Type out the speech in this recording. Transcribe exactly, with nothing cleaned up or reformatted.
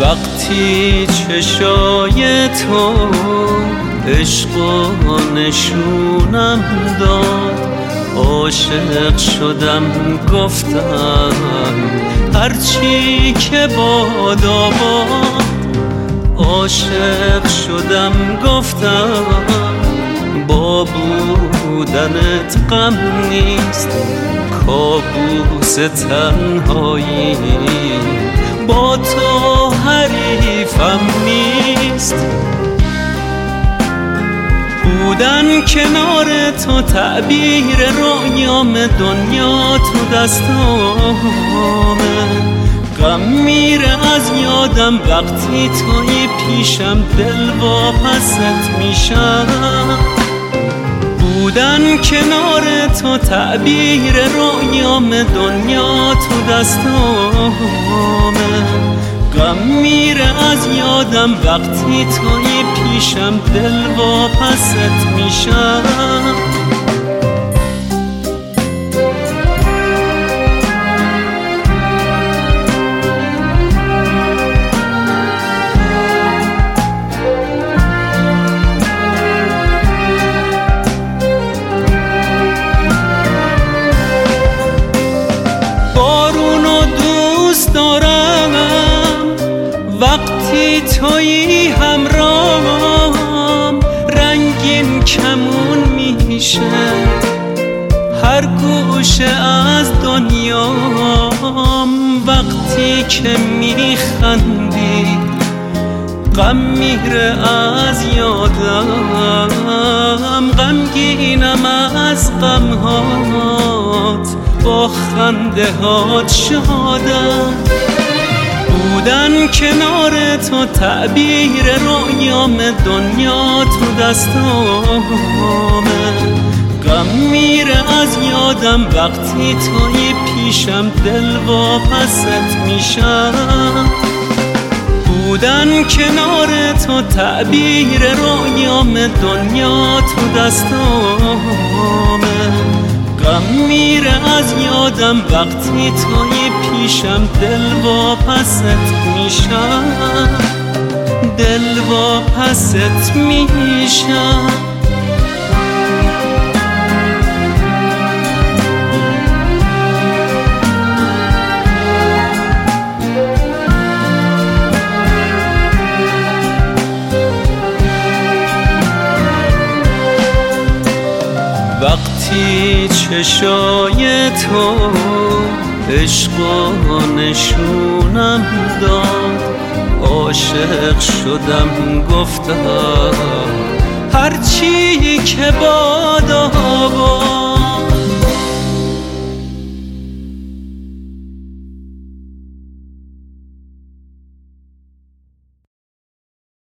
وقتی چشای تو عشق و نشونم داد، عاشق شدم گفتم هرچی که بادا باد. عاشق شدم گفتم با بودنت غم نیست، کابوس تنهایی با تو حریفم نیست. بودن کنار تو تعبیر رویام، دنیا تو دستامه. غم میره از یادم وقتی توی پیشم، دل واپست میشم. بودن کنار تو تعبیر رویام، دنیا تو دستامه. غم میره از یادم وقتی توی پیشم، دل واپست میشم. بارونو دوست دارم وقتی تویی همراهم، رنگین کمون میشه هر گوشه از دنیام. وقتی که میخندی غم میره از یادم، غمگینم از غمهات، با خنده هات شادم. بودن کنار تو تعبیر رویام، دنیا تو دستامه. غم میره از یادم وقتی توی پیشم، دل واپست میشم. بودن کنار تو تعبیر رویام، دنیا تو دستامه. غم میره از یادم وقتی توی پیشم، دل واپست میشم، دل واپست میشم. وقتی چشای تو عشق و نشونم داد، عاشق شدم گفتم هرچی که بادا باد.